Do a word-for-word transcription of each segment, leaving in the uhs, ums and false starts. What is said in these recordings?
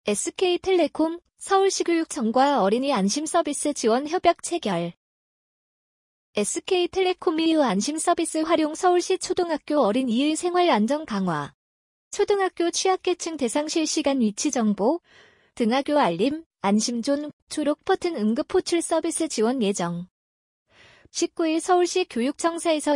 에스케이텔레콤, 서울시교육청과 어린이 안심서비스 지원 협약 체결. 에스케이텔레콤이 안심서비스 활용 서울시 초등학교 어린이의 생활 안전 강화, 초등학교 취약계층 대상 실시간 위치 정보, 등하교 알림, 안심존, 초록 버튼 응급 호출 서비스 지원 예정. 십구 일 서울시 교육청사에서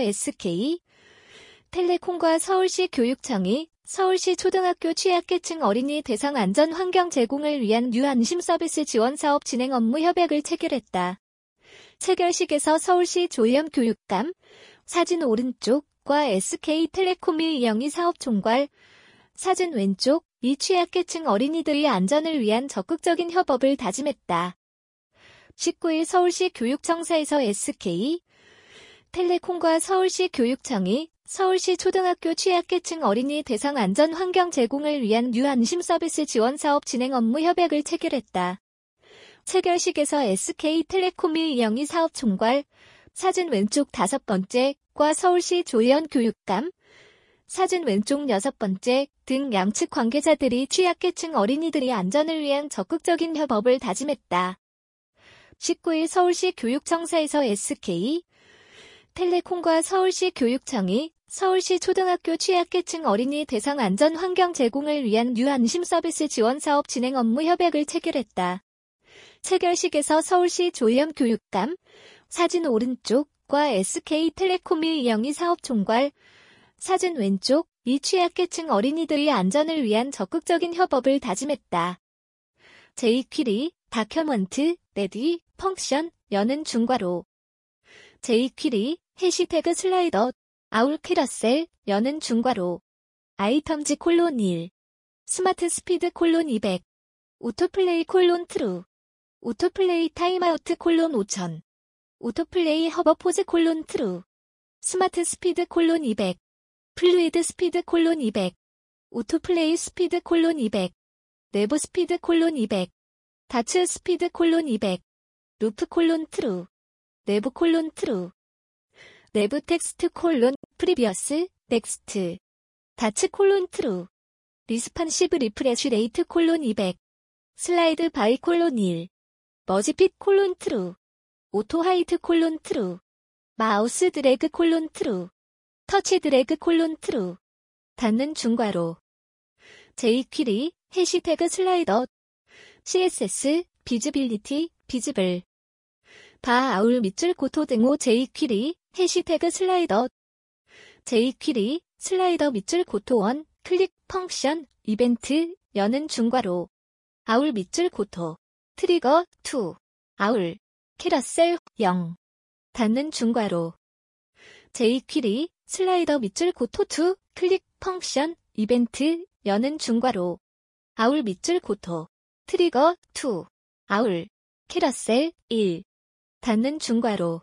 에스케이텔레콤과 서울시 교육청이 서울시 초등학교 취약계층 어린이 대상 안전 환경 제공을 위한 유안심 서비스 지원 사업 진행 업무 협약을 체결했다. 체결식에서 서울시 조희연 교육감, 사진 오른쪽과 에스케이텔레콤의 이영희 사업총괄, 사진 왼쪽, 이 취약계층 어린이들의 안전을 위한 적극적인 협업을 다짐했다. 십구 일 서울시 교육청사에서 에스케이텔레콤과 서울시 교육청이 서울시 초등학교 취약계층 어린이 대상 안전 환경 제공을 위한 유안심 서비스 지원 사업 진행 업무 협약을 체결했다. 체결식에서 에스케이텔레콤의 이영희 사업총괄, 사진 왼쪽 다섯 번째과 서울시 조희연 교육감, 사진 왼쪽 여섯 번째 등 양측 관계자들이 취약계층 어린이들의 안전을 위한 적극적인 협업을 다짐했다. 십구 일 서울시 교육청사에서 에스케이텔레콤과 서울시 교육청이 서울시 초등학교 취약계층 어린이 대상 안전 환경 제공을 위한 유안심 서비스 지원 사업 진행 업무 협약을 체결했다. 체결식에서 서울시 조희연 교육감, 사진 오른쪽과 에스케이텔레콤의 이영희 사업총괄, 사진 왼쪽, 이 취약계층 어린이들의 안전을 위한 적극적인 협업을 다짐했다. 제이퀴리, 다큐먼트, 레디, 펑션, 여는 중괄호. 제이퀴리, 해시태그 슬라이더, 아울 캐러셀, 여는 중괄호. 아이텀즈 콜론 일. 스마트 스피드 콜론 이백. 오토플레이 콜론 트루. 오토플레이 타임아우트 콜론 오천. 오토플레이 허버 포즈 콜론 트루. 스마트 스피드 콜론 이백. 플루이드 스피드 콜론 이백. 오토플레이 스피드 콜론 이백. 내부 스피드 콜론 이백. 다츠 스피드 콜론 이백. 루프 콜론 트루. 내부 콜론 트루. 내부 텍스트 콜론 프리비어스 넥스트. 다츠 콜론 트루. 리스판시브 리프레쉬 레이트 콜론 이백. 슬라이드 바이 콜론 일. 머지핏 콜론 트루. 오토 하이트 콜론 트루. 마우스 드래그 콜론 트루. 터치 드래그 콜론 트루. 닫는 중괄호. 제이퀴리, 해시태그 슬라이더. 씨에스에스, 비즈빌리티, 비즈블. 바 아울 밑줄 고토 등호 제이퀴리, 해시태그 슬라이더. 제이퀴리, 슬라이더 밑줄 고토 원, 클릭, 펑션, 이벤트, 여는 중괄호. 아울 밑줄 고토. 트리거, 이. 아울. 캐러셀, 영. 닫는 중괄호. 제이퀴리, 슬라이더 밑줄 고토 이, 클릭, 펑션, 이벤트, 여는 중괄호. 아울 밑줄 고토. 트리거, 이. 아울. 캐러셀, 일. 닫는 중괄호.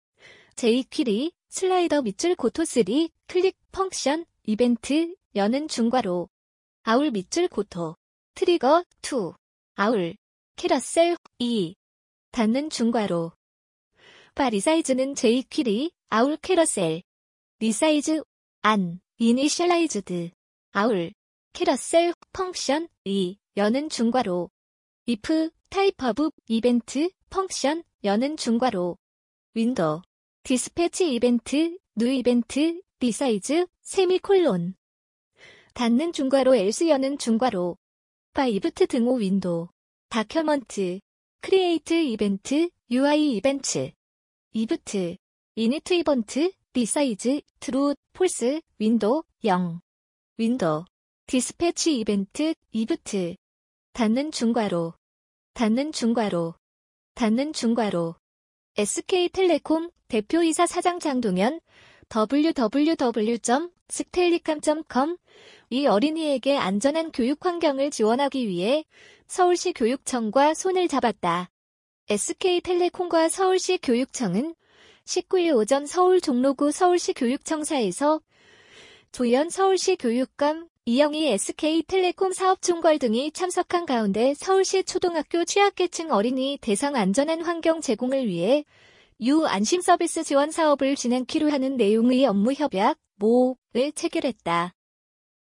제이퀴리, 슬라이더 밑줄 고토 삼, 클릭, 펑션, 이벤트, 여는 중괄호. 아울 밑줄 고토. 트리거, 이. 아울. 캐러셀, 이. 닫는 중괄호. 바 리사이즈는 제이퀴리, 아울 캐러셀. 리사이즈, 안, 이니셜라이즈드. 아울. 캐러셀, 펑션, 이. 여는 중괄호. if, 타입 오브, 이벤트, 펑션, 여는 중괄호. 윈도우. 디스패치 이벤트, 뉴 이벤트, 리사이즈, 세미콜론. 닫는 중괄호 else 여는 중괄호. 바 이브트 등호 윈도우. 다큐먼트. 크리에이트 이벤트, 유아이 이벤트. 이브트. 이니트 이벤트, 리사이즈, 트루, 폴스, 윈도우, 영. 윈도우. 디스패치 이벤트, 이브트. 닫는 중괄호. 닫는 중괄호. 닫는 중괄호. 에스케이텔레콤 대표이사 사장 장동현 더블유 더블유 더블유 점 스텔리캄 점 컴 이 어린이에게 안전한 교육 환경을 지원하기 위해 서울시 교육청과 손을 잡았다. 에스케이텔레콤과 서울시 교육청은 십구 일 오전 서울 종로구 서울시 교육청사에서 조희연 서울시 교육감, 이영희 에스케이텔레콤 사업총괄 등이 참석한 가운데 서울시 초등학교 취약계층 어린이 대상 안전한 환경 제공을 위해 유안심 서비스 지원 사업을 진행키로 하는 내용의 업무 협약, 모를 체결했다.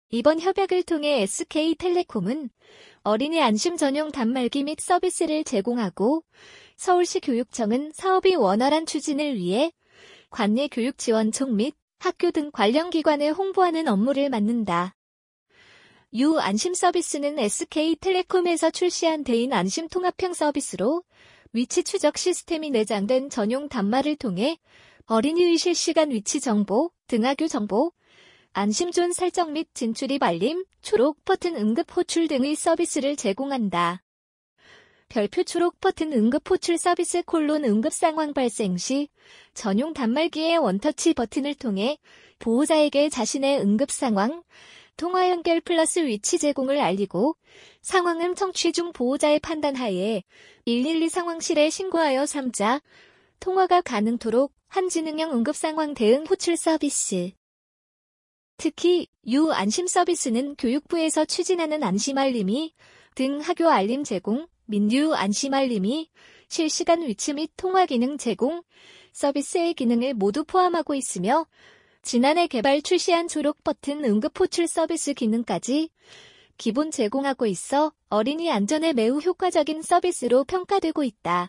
이번 협약을 통해 에스케이텔레콤은 어린이 안심 전용 단말기 및 서비스를 제공하고 서울시 교육청은 사업이 원활한 추진을 위해 관내 교육지원청 및 학교 등 관련 기관에 홍보하는 업무를 맡는다. 유 안심 서비스는 에스케이텔레콤에서 출시한 대인 안심 통합형 서비스로 위치 추적 시스템이 내장된 전용 단말을 통해 어린이의 실시간 위치 정보, 등하교 정보, 안심존 설정 및 진출입 알림, 초록 버튼 응급 호출 등의 서비스를 제공한다. 별표 초록 버튼 응급 호출 서비스 콜론 응급 상황 발생 시 전용 단말기의 원터치 버튼을 통해 보호자에게 자신의 응급 상황, 통화 연결 플러스 위치 제공을 알리고 상황음 청취 중 보호자의 판단하에 일일이 상황실에 신고하여 삼 자 통화가 가능토록 한지능형 응급 상황 대응 호출 서비스. 특히 유 안심 서비스는 교육부에서 추진하는 안심 알림이 등 학교 알림 제공, 민유 안심 알림이 실시간 위치 및 통화 기능 제공, 서비스의 기능을 모두 포함하고 있으며 지난해 개발 출시한 초록 버튼 응급 호출 서비스 기능까지 기본 제공하고 있어 어린이 안전에 매우 효과적인 서비스로 평가되고 있다.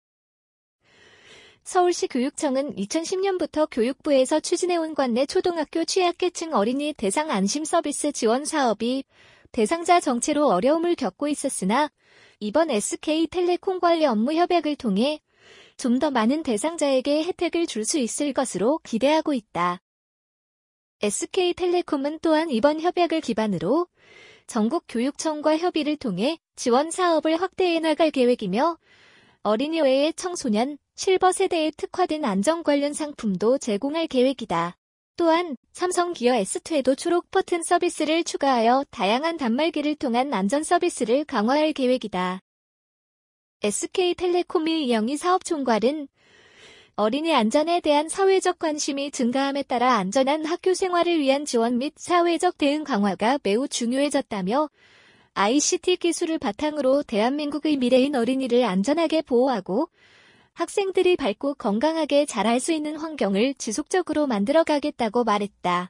서울시 교육청은 이천십 년부터 교육부에서 추진해온 관내 초등학교 취약계층 어린이 대상 안심 서비스 지원 사업이 대상자 정체로 어려움을 겪고 있었으나 이번 에스케이텔레콤 관련 업무 협약을 통해 좀 더 많은 대상자에게 혜택을 줄 수 있을 것으로 기대하고 있다. 에스케이텔레콤은 또한 이번 협약을 기반으로 전국 교육청과 협의를 통해 지원 사업을 확대해 나갈 계획이며 어린이 외에 청소년, 실버 세대에 특화된 안전 관련 상품도 제공할 계획이다. 또한 삼성 기어 에스이에도 초록 버튼 서비스를 추가하여 다양한 단말기를 통한 안전 서비스를 강화할 계획이다. 에스케이텔레콤의 이영희 사업총괄은 어린이 안전에 대한 사회적 관심이 증가함에 따라 안전한 학교 생활을 위한 지원 및 사회적 대응 강화가 매우 중요해졌다며 아이씨티 기술을 바탕으로 대한민국의 미래인 어린이를 안전하게 보호하고 학생들이 밝고 건강하게 자랄 수 있는 환경을 지속적으로 만들어가겠다고 말했다.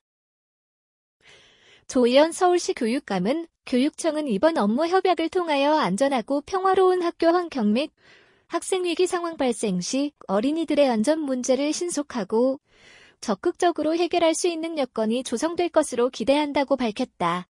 조희연 서울시 교육감은 교육청은 이번 업무 협약을 통하여 안전하고 평화로운 학교 환경 및 학생 위기 상황 발생 시 어린이들의 안전 문제를 신속하고 적극적으로 해결할 수 있는 여건이 조성될 것으로 기대한다고 밝혔다.